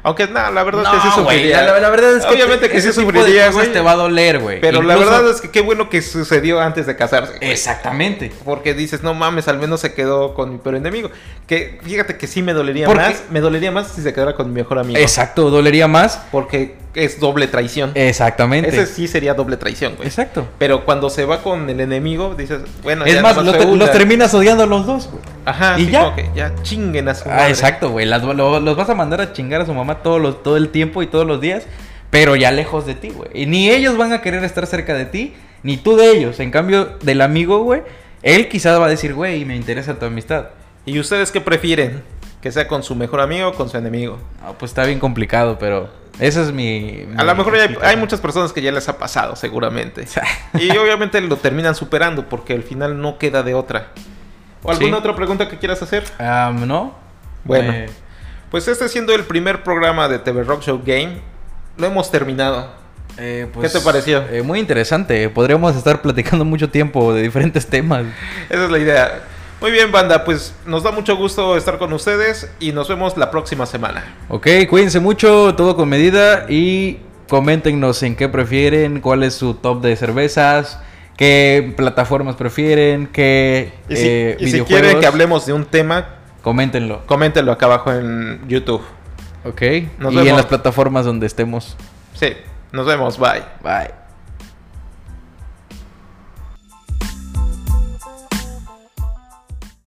Aunque nada, la verdad no, es que sí güey, sufriría. la, la verdad es que obviamente que ese sí tipo de sufriría, cosas güey. te va a doler, güey. Pero Incluso... la verdad es que qué bueno que sucedió antes de casarse, güey. Exactamente. Porque dices, no mames, al menos se quedó con mi peor enemigo. Que fíjate que sí me dolería Porque... más. Me dolería más si se quedara con mi mejor amigo. Exacto, dolería más. Porque es doble traición. Exactamente. Ese sí sería doble traición, güey. Exacto. Pero cuando se va con el enemigo, dices, bueno, es ya más, nomás los, fue te- una. los terminas odiando a los dos, güey. Ajá, ¿Y sí, ya? como que ya chinguen a su Ah, madre. exacto, güey. Las- lo- Los vas a mandar a chingar a su mamá todos los, todo el tiempo y todos los días, pero ya lejos de ti, güey. Y ni ellos van a querer estar cerca de ti, ni tú de ellos. En cambio, del amigo, güey, él quizás va a decir, güey, me interesa tu amistad. ¿Y ustedes qué prefieren? ¿Que sea con su mejor amigo o con su enemigo? No, pues está bien complicado, pero esa es mi... A mi lo mejor hay, hay explicación. muchas personas que ya les ha pasado, seguramente. Y obviamente lo terminan superando porque al final no queda de otra. ¿O alguna Sí. otra pregunta que quieras hacer? Ah, ¿no? Bueno, Eh, pues este siendo el primer programa de T V Rock Show Game, lo hemos terminado. eh, pues, ¿Qué te pareció? eh, muy interesante. Podríamos estar platicando mucho tiempo de diferentes temas. Esa es la idea. Muy bien, banda, pues nos da mucho gusto estar con ustedes y nos vemos la próxima semana. Ok, cuídense mucho, todo con medida y coméntenos en qué prefieren, cuál es su top de cervezas, qué plataformas prefieren, qué Y si, eh, y si videojuegos. quieren que hablemos de un tema, Coméntenlo, coméntenlo acá abajo en YouTube. ok. Nos y vemos. en las plataformas donde estemos. Sí, nos vemos, bye. Bye.